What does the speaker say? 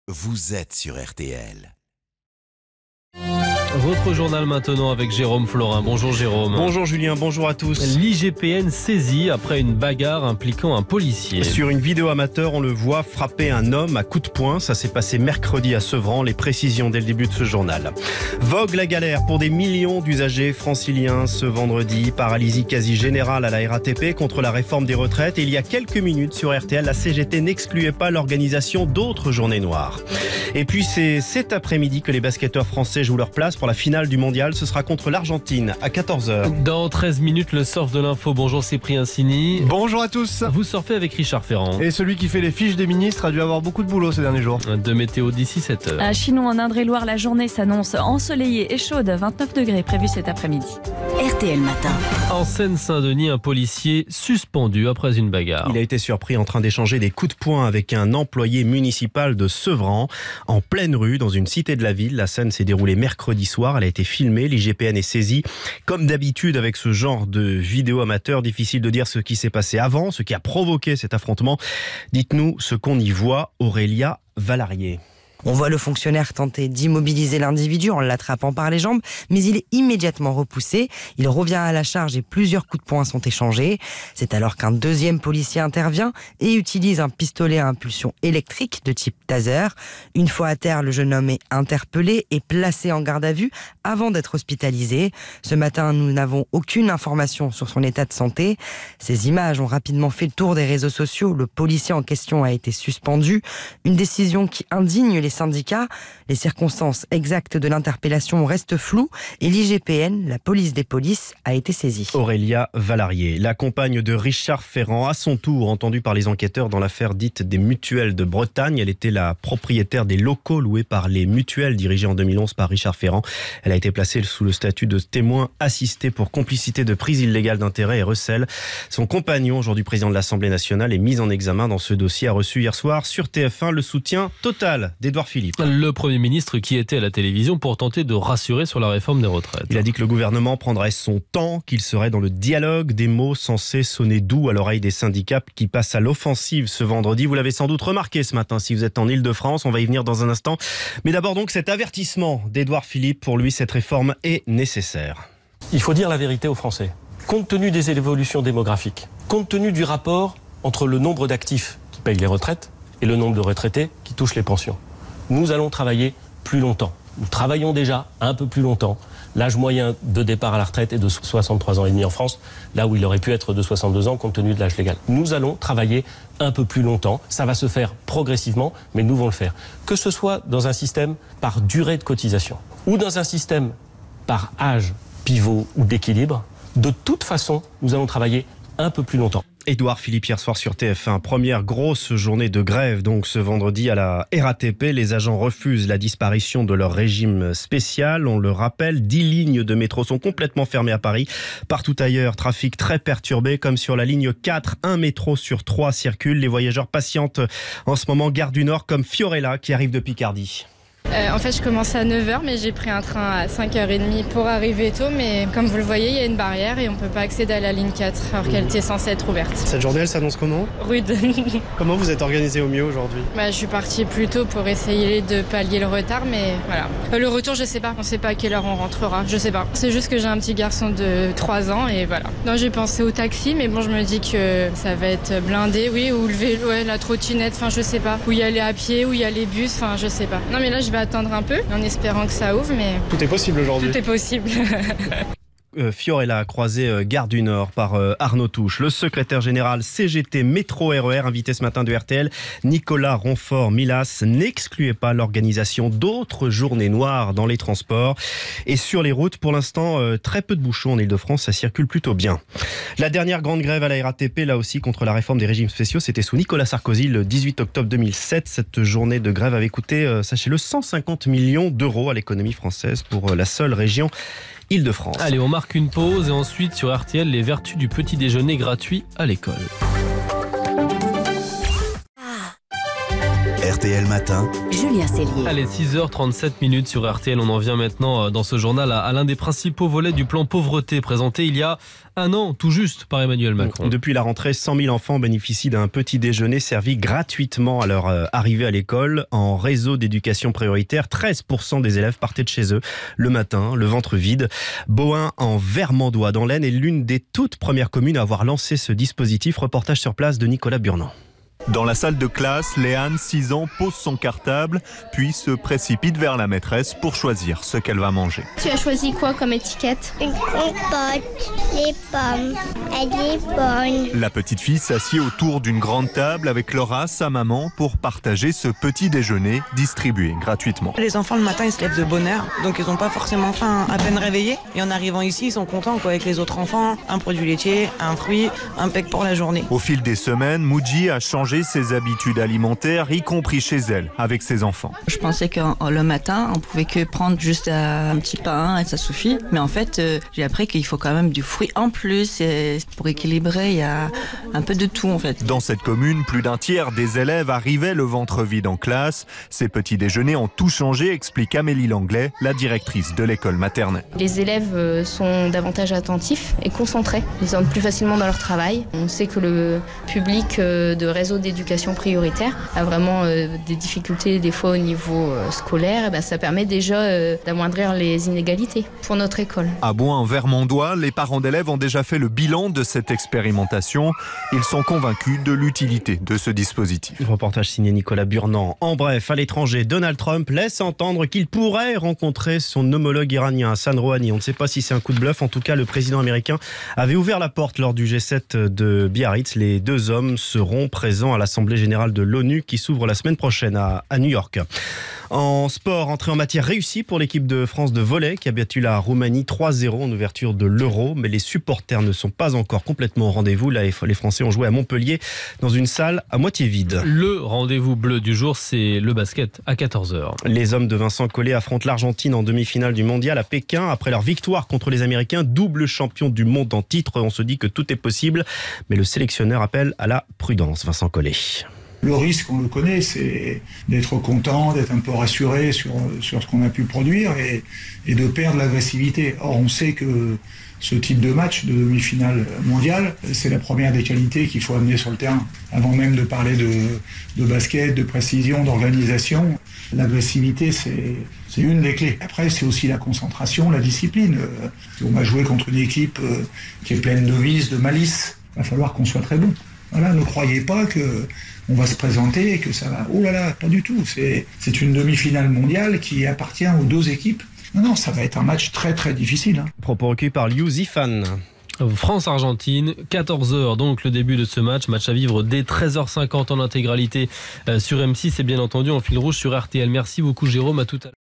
vous êtes sur RTL. Votre journal maintenant avec Jérôme Florin. Bonjour Jérôme. Bonjour Julien, bonjour à tous. L'IGPN saisit après une bagarre impliquant un policier. Sur une vidéo amateur, on le voit frapper un homme à coups de poing. Ça s'est passé mercredi à Sevran. Les précisions dès le début de ce journal. Vogue la galère pour des millions d'usagers franciliens ce vendredi. Paralysie quasi générale à la RATP contre la réforme des retraites. Et il y a quelques minutes sur RTL, la CGT n'excluait pas l'organisation d'autres journées noires. Et puis c'est cet après-midi que les basketteurs français jouent leur place pour la finale du mondial. Ce sera contre l'Argentine à 14h. Dans 13 minutes, le surf de l'info. Bonjour Cyprien Sini. Bonjour à tous. Vous surfez avec Richard Ferrand. Et celui qui fait les fiches des ministres a dû avoir beaucoup de boulot ces derniers jours. De météo d'ici 7h. À Chinon, en Indre-et-Loire, la journée s'annonce ensoleillée et chaude. 29 degrés prévus cet après-midi. RTL Matin. En Seine-Saint-Denis, un policier suspendu après une bagarre. Il a été surpris en train d'échanger des coups de poing avec un employé municipal de Sevran, en pleine rue, dans une cité de la ville. La scène s'est déroulée mercredi soir. Elle a été filmée. L'IGPN est saisie. Comme d'habitude avec ce genre de vidéo amateur, difficile de dire ce qui s'est passé avant, ce qui a provoqué cet affrontement. Dites-nous ce qu'on y voit, Aurélia Valarié. On voit le fonctionnaire tenter d'immobiliser l'individu en l'attrapant par les jambes, mais il est immédiatement repoussé. Il revient à la charge et plusieurs coups de poing sont échangés. C'est alors qu'un deuxième policier intervient et utilise un pistolet à impulsion électrique de type taser. Une fois à terre, le jeune homme est interpellé et placé en garde à vue avant d'être hospitalisé. Ce matin, nous n'avons aucune information sur son état de santé. Ces images ont rapidement fait le tour des réseaux sociaux. Le policier en question a été suspendu. Une décision qui indigne les syndicats. Les circonstances exactes de l'interpellation restent floues et l'IGPN, la police des polices, a été saisie. Aurélia Valarié, la compagne de Richard Ferrand, à son tour entendue par les enquêteurs dans l'affaire dite des mutuelles de Bretagne. Elle était la propriétaire des locaux loués par les mutuelles dirigées en 2011 par Richard Ferrand. Elle a été placée sous le statut de témoin assisté pour complicité de prise illégale d'intérêt et recel. Son compagnon, aujourd'hui président de l'Assemblée nationale, est mis en examen dans ce dossier, a reçu hier soir sur TF1 le soutien total d'Édouard Philippe. Le Premier ministre qui était à la télévision pour tenter de rassurer sur la réforme des retraites. Il a dit que le gouvernement prendrait son temps, qu'il serait dans le dialogue, des mots censés sonner doux à l'oreille des syndicats qui passent à l'offensive ce vendredi. Vous l'avez sans doute remarqué ce matin si vous êtes en Ile-de-France, on va y venir dans un instant. Mais d'abord donc cet avertissement d'Édouard Philippe, pour lui cette réforme est nécessaire. Il faut dire la vérité aux Français. Compte tenu des évolutions démographiques, compte tenu du rapport entre le nombre d'actifs qui payent les retraites et le nombre de retraités qui touchent les pensions, nous allons travailler plus longtemps. Nous travaillons déjà un peu plus longtemps. L'âge moyen de départ à la retraite est de 63 ans et demi en France, là où il aurait pu être de 62 ans compte tenu de l'âge légal. Nous allons travailler un peu plus longtemps. Ça va se faire progressivement, mais nous allons le faire. Que ce soit dans un système par durée de cotisation ou dans un système par âge pivot ou d'équilibre, de toute façon, nous allons travailler un peu plus longtemps. Édouard Philippe hier soir sur TF1. Première grosse journée de grève donc ce vendredi à la RATP. Les agents refusent la disparition de leur régime spécial. On le rappelle, 10 lignes de métro sont complètement fermées à Paris. Partout ailleurs, trafic très perturbé comme sur la ligne 4. Un métro sur 3 circule. Les voyageurs patientent en ce moment gare du Nord comme Fiorella qui arrive de Picardie. En fait, je commence à 9h, mais j'ai pris un train à 5h30 pour arriver tôt. Mais comme vous le voyez, il y a une barrière et on ne peut pas accéder à la ligne 4 alors qu'elle était censée être ouverte. Cette journée, elle s'annonce comment ? Rude. Comment vous êtes organisé au mieux aujourd'hui ? Je suis partie plus tôt pour essayer de pallier le retard, mais voilà. Le retour, je sais pas. On sait pas à quelle heure on rentrera. Je sais pas. C'est juste que j'ai un petit garçon de 3 ans et voilà. Non, j'ai pensé au taxi, mais bon, je me dis que ça va être blindé, oui, ou le vélo, la trottinette, enfin, je sais pas. Où y aller à pied, où y aller bus, enfin, je sais pas. Non, mais là, je vais attendre un peu en espérant que ça ouvre, mais tout est possible aujourd'hui. Tout est possible. Fiorella croisée gare du Nord par Arnaud Touche. Le secrétaire général CGT Métro RER, invité ce matin de RTL, Nicolas Ronfort-Milas, n'excluait pas l'organisation d'autres journées noires dans les transports. Et sur les routes, pour l'instant, très peu de bouchons en Ile-de-France, ça circule plutôt bien. La dernière grande grève à la RATP, là aussi contre la réforme des régimes spéciaux, c'était sous Nicolas Sarkozy le 18 octobre 2007. Cette journée de grève avait coûté, sachez-le, 150 millions d'euros à l'économie française pour la seule région Île-de-France. Allez, on marque une pause et ensuite sur RTL, les vertus du petit déjeuner gratuit à l'école. RTL. RTL Matin. Julien Cellier. Allez, 6h37 sur RTL. On en vient maintenant dans ce journal à l'un des principaux volets du plan pauvreté présenté il y a un an, tout juste, par Emmanuel Macron. Depuis la rentrée, 100 000 enfants bénéficient d'un petit déjeuner servi gratuitement à leur arrivée à l'école. En réseau d'éducation prioritaire, 13% des élèves partaient de chez eux le matin, le ventre vide. Bohain, en Vermandois, dans l'Aisne, est l'une des toutes premières communes à avoir lancé ce dispositif. Reportage sur place de Nicolas Burnand. Dans la salle de classe, Léane, 6 ans, pose son cartable, puis se précipite vers la maîtresse pour choisir ce qu'elle va manger. Tu as choisi quoi comme étiquette? Une compote, les pommes, elle est bonne. La petite fille s'assied autour d'une grande table avec Laura, sa maman, pour partager ce petit déjeuner distribué gratuitement. Les enfants, le matin, ils se lèvent de bonne heure, donc ils n'ont pas forcément faim à peine réveillés. Et en arrivant ici, ils sont contents avec les autres enfants. Un produit laitier, un fruit, un pec pour la journée. Au fil des semaines, Mouji a changé ses habitudes alimentaires, y compris chez elle, avec ses enfants. Je pensais que le matin, on pouvait que prendre juste un petit pain et ça suffit. Mais en fait, j'ai appris qu'il faut quand même du fruit en plus. Et pour équilibrer, il y a un peu de tout en fait. Dans cette commune, plus d'un tiers des élèves arrivaient le ventre vide en classe. Ces petits déjeuners ont tout changé, explique Amélie Langlais, la directrice de l'école maternelle. Les élèves sont davantage attentifs et concentrés. Ils entrent plus facilement dans leur travail. On sait que le public de réseau d'éducation prioritaire a vraiment des difficultés des fois au niveau scolaire. Et ça permet déjà d'amoindrir les inégalités pour notre école. À Bohain-Vermandois, les parents d'élèves ont déjà fait le bilan de cette expérimentation. Ils sont convaincus de l'utilité de ce dispositif. Reportage signé Nicolas Burnand. En bref, à l'étranger, Donald Trump laisse entendre qu'il pourrait rencontrer son homologue iranien, Hassan Rouhani. On ne sait pas si c'est un coup de bluff. En tout cas, le président américain avait ouvert la porte lors du G7 de Biarritz. Les deux hommes seront présents à l'Assemblée générale de l'ONU qui s'ouvre la semaine prochaine à New York. En sport, entrée en matière réussie pour l'équipe de France de volley qui a battu la Roumanie 3-0 en ouverture de l'Euro. Mais les supporters ne sont pas encore complètement au rendez-vous. Là, les Français ont joué à Montpellier dans une salle à moitié vide. Le rendez-vous bleu du jour, c'est le basket à 14h. Les hommes de Vincent Collet affrontent l'Argentine en demi-finale du mondial à Pékin. Après leur victoire contre les Américains, double champion du monde en titre, on se dit que tout est possible. Mais le sélectionneur appelle à la prudence, Vincent Collet. Le risque, on le connaît, c'est d'être content, d'être un peu rassuré sur ce qu'on a pu produire et de perdre l'agressivité. Or, on sait que ce type de match de demi-finale mondiale, c'est la première des qualités qu'il faut amener sur le terrain. Avant même de parler de basket, de précision, d'organisation, l'agressivité, c'est une des clés. Après, c'est aussi la concentration, la discipline. On va jouer contre une équipe qui est pleine de vices, de malice. Il va falloir qu'on soit très bon. Voilà, ne croyez pas qu'on va se présenter et que ça va... Oh là là, pas du tout. C'est une demi-finale mondiale qui appartient aux deux équipes. Non, ça va être un match très très difficile. Propos recueillis par Liu Zifan. France-Argentine, 14h donc le début de ce match à vivre dès 13h50 en intégralité sur M6 et bien entendu en fil rouge sur RTL. Merci beaucoup Jérôme, à tout à l'heure.